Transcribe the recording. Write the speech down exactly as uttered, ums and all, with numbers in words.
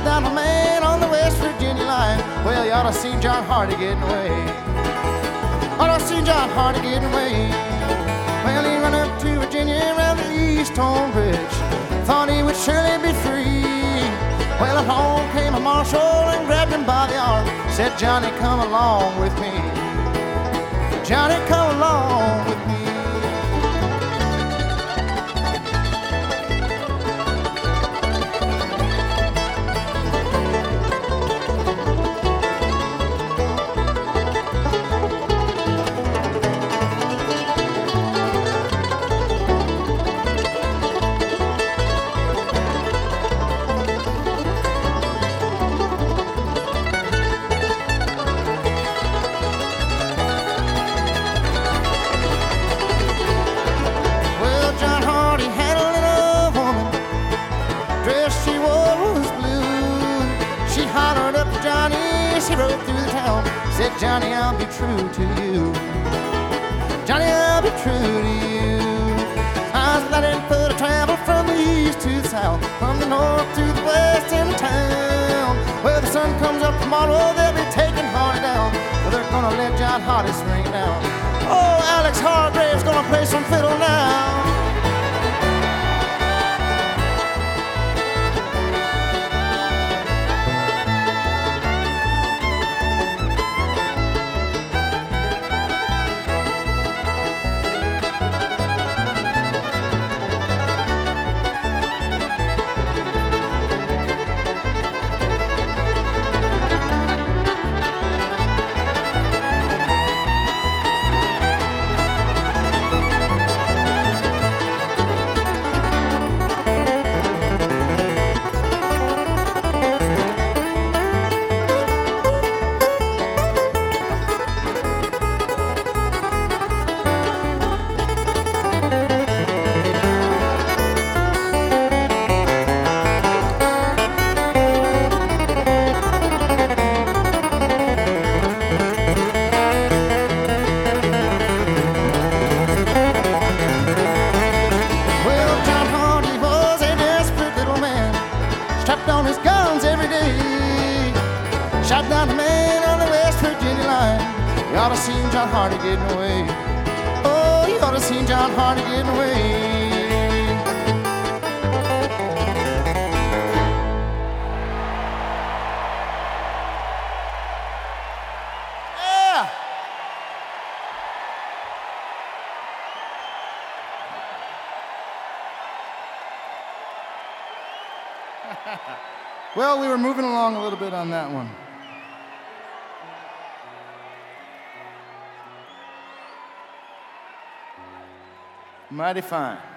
down a man on the West Virginia line. Well, you ought to see John Hardy getting away. Ought to see John Hardy getting away. Well, he ran up to Virginia around the Easton Bridge. Thought he would surely be free. Well, along came a marshal and grabbed him by the arm. Said, Johnny, come along with me. Johnny, come along with me. She rode through the town, said, Johnny, I'll be true to you. Johnny, I'll be true to you. I was letting foot to travel from the east to the south, from the north to the west in the town. Well, the sun comes up tomorrow, they'll be taking Hardy down. Well, they're gonna let John Hardy swing down. Oh, Alex Hargrave's gonna play some fiddle now. On his guns every day. Shot down a man on the West Virginia line. You ought to see John Hardy getting away. Oh, you ought to see John Hardy getting away. Yeah. Well, we were moving along a little bit on that one. Mighty fine.